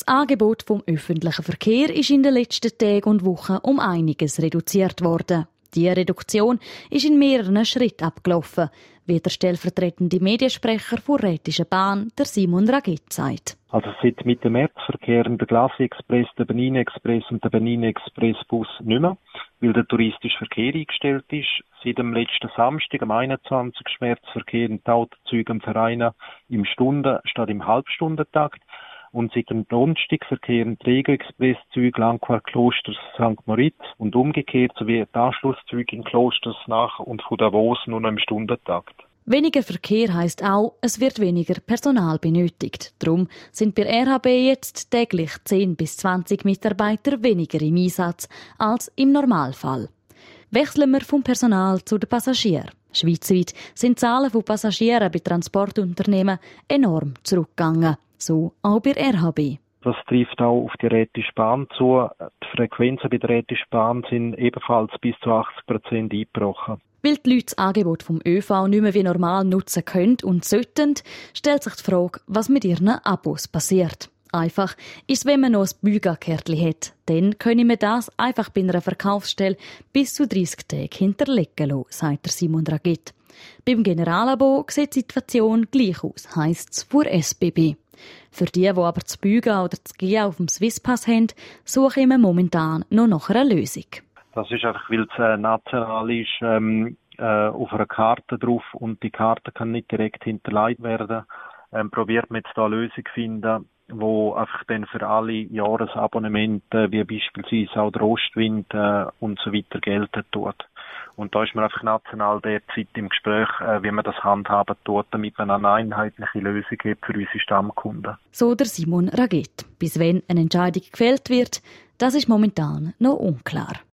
Das Angebot vom öffentlichen Verkehr ist in den letzten Tagen und Wochen um einiges reduziert worden. Die Reduktion ist in mehreren Schritten abgelaufen, wie der stellvertretende Mediensprecher der Rhätischen Bahn, der Simon Raget, sagt. Also seit Mitte März verkehren der Glacis-Express, der Bernini-Express und der Bernini-Express-Bus nicht mehr, weil der touristische Verkehr eingestellt ist. Seit dem letzten Samstag, am 21. März, verkehren die Autozüge am Verein im Stunden- statt im Halbstundentakt. Und seit dem Donnerstag verkehren die Rego-Express-Züge Langquart-Klosters St. Moritz und umgekehrt sowie die Anschlusszüge in Klosters nach und von Davos nur noch im Stundentakt. Weniger Verkehr heisst auch, es wird weniger Personal benötigt. Darum sind bei RHB jetzt täglich 10 bis 20 Mitarbeiter weniger im Einsatz als im Normalfall. Wechseln wir vom Personal zu den Passagieren. Schweizweit sind die Zahlen von Passagieren bei Transportunternehmen enorm zurückgegangen. So auch bei RHB. Das trifft auch auf die Rhätische Bahn zu. Die Frequenzen bei der Rhätischen Bahn sind ebenfalls bis zu 80% eingebrochen. Weil die Leute das Angebot vom ÖV nicht mehr wie normal nutzen können und sollten, stellt sich die Frage, was mit ihren Abos passiert. Einfach ist, wenn man noch ein Bügakärtchen hat. Dann können wir das einfach bei einer Verkaufsstelle bis zu 30 Tage hinterlegen lassen, sagt Simon Raget. Beim Generalabo sieht die Situation gleich aus, heisst es vor SBB. Für die aber das Büga oder das GIA auf dem Swisspass haben, suchen wir momentan noch nach einer Lösung. Das ist einfach, weil es national ist, auf einer Karte drauf und die Karte kann nicht direkt hinterlegt werden. Probiert man jetzt da eine Lösung zu finden, wo einfach dann für alle Jahresabonnemente, wie beispielsweise auch der Ostwind und so weiter, gelten tut. Und da ist man einfach national derzeit im Gespräch, wie man das handhaben tut, damit man eine einheitliche Lösung hat für unsere Stammkunden. So der Simon Raget. Bis wenn eine Entscheidung gefällt wird, das ist momentan noch unklar.